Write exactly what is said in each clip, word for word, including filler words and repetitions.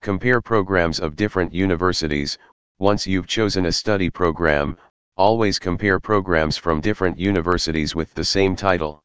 Compare programs of different universities. Once you've chosen a study program, always compare programs from different universities with the same title.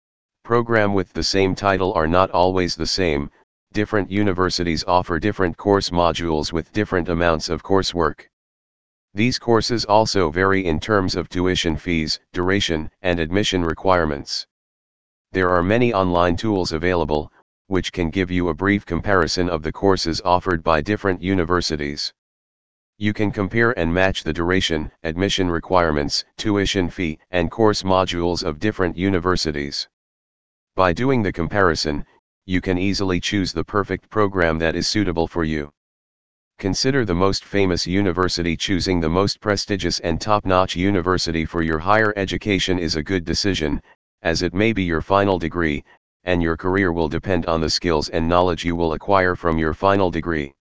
Program with the same title are not always the same. Different universities offer different course modules with different amounts of coursework. These courses also vary in terms of tuition fees, duration, and admission requirements. There are many online tools available, which can give you a brief comparison of the courses offered by different universities. You can compare and match the duration, admission requirements, tuition fee, and course modules of different universities. By doing the comparison, you can easily choose the perfect program that is suitable for you. Consider the most famous university. Choosing the most prestigious and top-notch university for your higher education is a good decision, as it may be your final degree, and your career will depend on the skills and knowledge you will acquire from your final degree.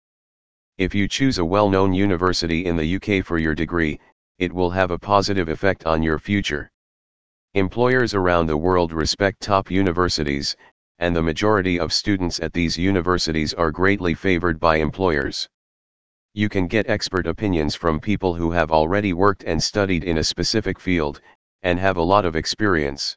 If you choose a well-known university in the U K for your degree, it will have a positive effect on your future. Employers around the world respect top universities, and the majority of students at these universities are greatly favored by employers. You can get expert opinions from people who have already worked and studied in a specific field, and have a lot of experience.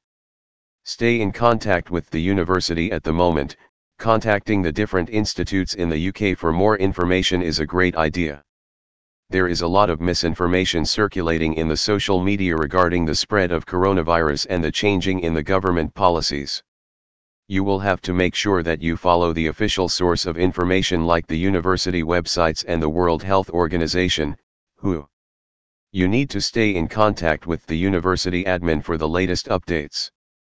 Stay in contact with the university at the moment. Contacting the different institutes in the U K for more information is a great idea. There is a lot of misinformation circulating in the social media regarding the spread of coronavirus and the changing in the government policies. You will have to make sure that you follow the official source of information like the university websites and the World Health Organization, W H O. You need to stay in contact with the university admin for the latest updates.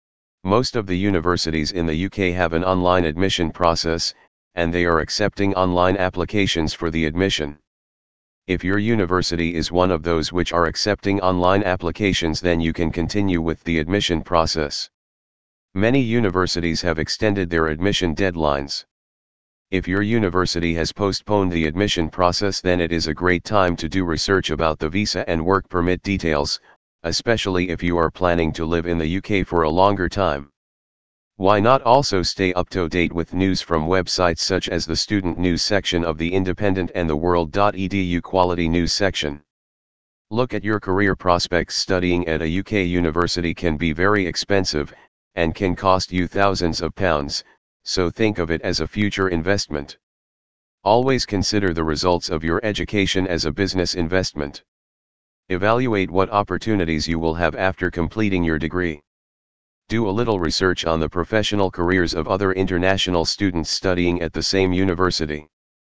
Most of the universities in the U K have an online admission process, and they are accepting online applications for the admission. If your university is one of those which are accepting online applications, then you can continue with the admission process. Many universities have extended their admission deadlines. If your university has postponed the admission process, then it is a great time to do research about the visa and work permit details, especially if you are planning to live in the U K for a longer time. Why not also stay up to date with news from websites such as the Student News section of The Independent and the World dot E D U Quality News section? Look at your career prospects. Studying at a U K university can be very expensive, and can cost you thousands of pounds, so think of it as a future investment. Always consider the results of your education as a business investment. Evaluate what opportunities you will have after completing your degree. Do a little research on the professional careers of other international students studying at the same university.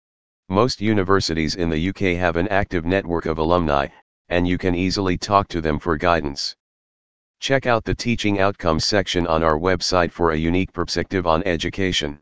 Most universities in the U K have an active network of alumni, and you can easily talk to them for guidance. Check out the Teaching Outcomes section on our website for a unique perspective on education.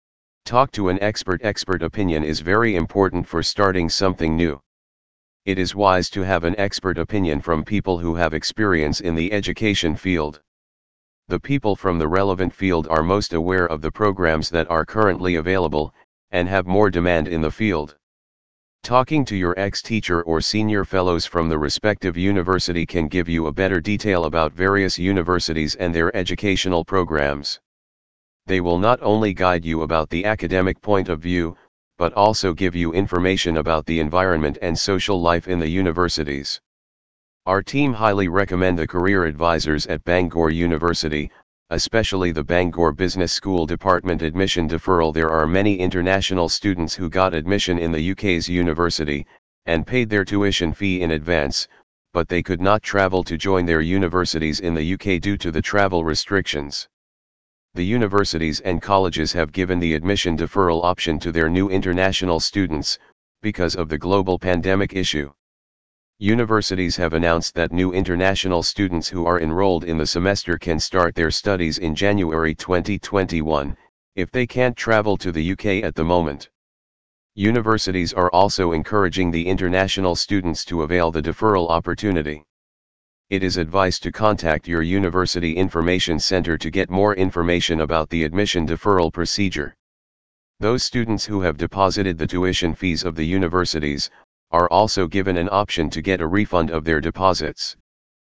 Talk to an expert. Expert opinion is very important for starting something new. It is wise to have an expert opinion from people who have experience in the education field. The people from the relevant field are most aware of the programs that are currently available, and have more demand in the field. Talking to your ex-teacher or senior fellows from the respective university can give you a better detail about various universities and their educational programs. They will not only guide you about the academic point of view, but also give you information about the environment and social life in the universities. Our team highly recommend the career advisors at Bangor University, especially the Bangor Business School Department Admission Deferral. There are many international students who got admission in the U K's university, and paid their tuition fee in advance, but they could not travel to join their universities in the U K due to the travel restrictions. The universities and colleges have given the admission deferral option to their new international students, because of the global pandemic issue. Universities have announced that new international students who are enrolled in the semester can start their studies in January twenty twenty-one, if they can't travel to the U K at the moment. Universities are also encouraging the international students to avail the deferral opportunity. It is advised to contact your University Information Center to get more information about the admission deferral procedure. Those students who have deposited the tuition fees of the universities are also given an option to get a refund of their deposits.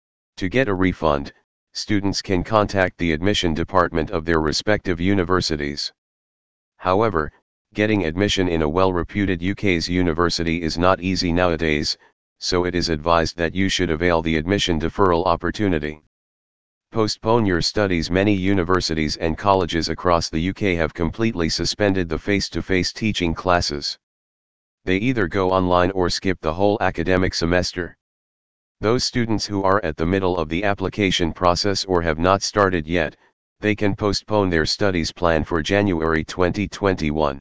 To get a refund, students can contact the admission department of their respective universities. However, Getting admission in a well-reputed U K's university is not easy nowadays, so it is advised that you should avail the admission deferral opportunity. Postpone your studies. Many universities and colleges across the U K have completely suspended the face-to-face teaching classes. They either go online or skip the whole academic semester. Those students who are at the middle of the application process or have not started yet, they can postpone their studies plan for January twenty twenty-one.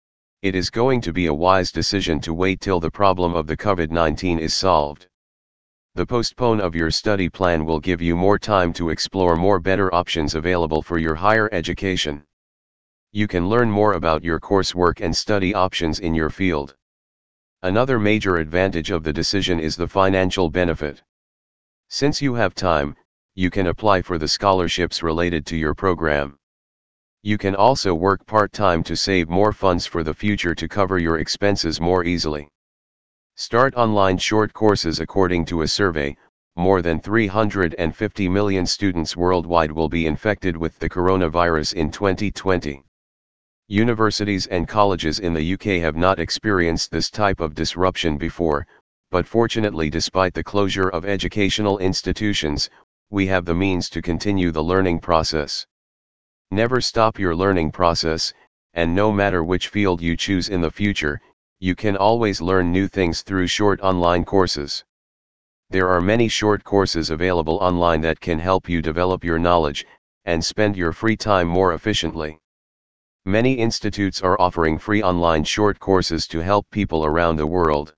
It is going to be a wise decision to wait till the problem of the COVID nineteen is solved. The postpone of your study plan will give you more time to explore more better options available for your higher education. You can learn more about your coursework and study options in your field. Another major advantage of the decision is the financial benefit. Since you have time, you can apply for the scholarships related to your program. You can also work part-time to save more funds for the future to cover your expenses more easily. Start online short courses. According to a survey, more than three hundred fifty million students worldwide will be infected with the coronavirus in twenty twenty. Universities and colleges in the U K have not experienced this type of disruption before, but fortunately, despite the closure of educational institutions, we have the means to continue the learning process. Never stop your learning process, and no matter which field you choose in the future, you can always learn new things through short online courses. There are many short courses available online that can help you develop your knowledge, and spend your free time more efficiently. Many institutes are offering free online short courses to help people around the world.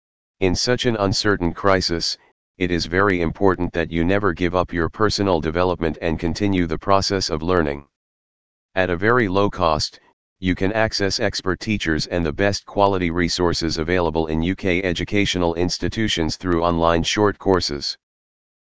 In such an uncertain crisis, it is very important that you never give up your personal development and continue the process of learning. At a very low cost, you can access expert teachers and the best quality resources available in U K educational institutions through online short courses.